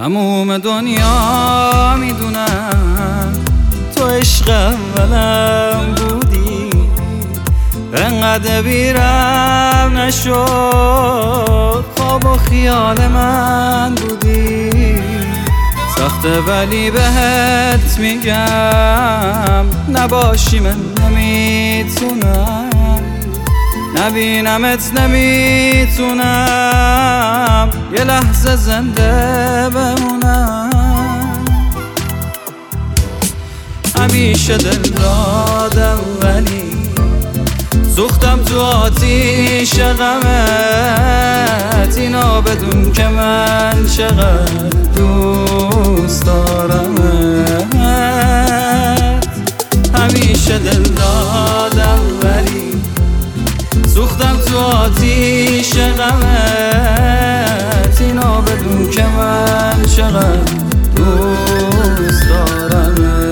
تموم دنیا میدونم تو عشق اولم بودی، انقدر بیرم نشد خواب و خیال من بودی. سخته ولی بهت میگم نباشی من نمیتونم، نبینمت نمیتونم یه لحظه زنده بمونم. همیشه دل دادم ولی سوختم تو آتیش غمت، اینو بدون که من چقدر دوست دارمت. همیشه دل دادم ولی سوختم تو آتیش غمت، اینو بدون که من چقدر دوست دارمت.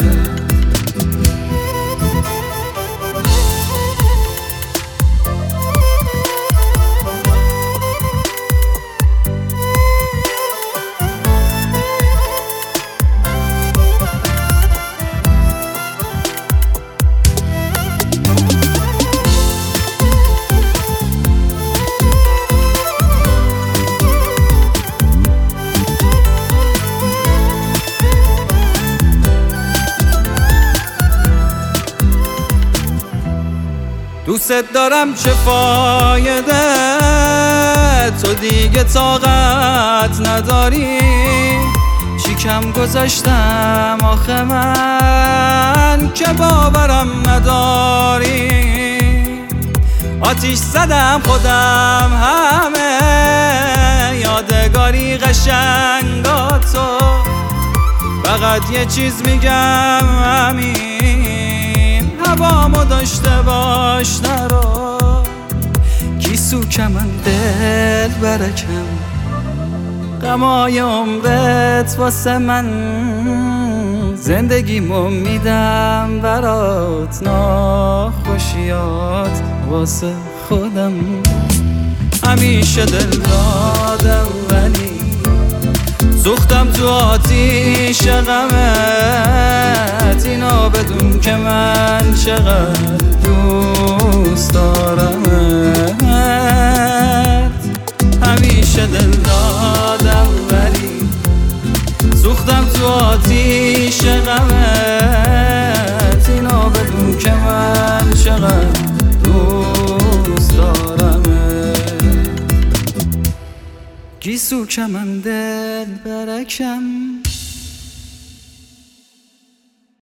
دوست دارم چه فایده، تو دیگه طاقت نداری. چی کم گذاشتم آخه من که باورم نداری. آتیش زدم خودم همه یادگاری قشنگا تو، فقط یه چیز میگم همین هوامو داشته باش نرو. گیسو که من دل برکم غمای عمرت واسه من، زندگیمو میدم برات ناخوشیات واسه خودم. همیشه دل دادم ولی سوختم تو آتیش غمت، اینو بدون که من چقدر دوست دارمت. همیشه دل دادم ولی سوختم تو آتیش غمت، اینو بدون که من چقدر دوست دارمت. گیسو که من دل برکم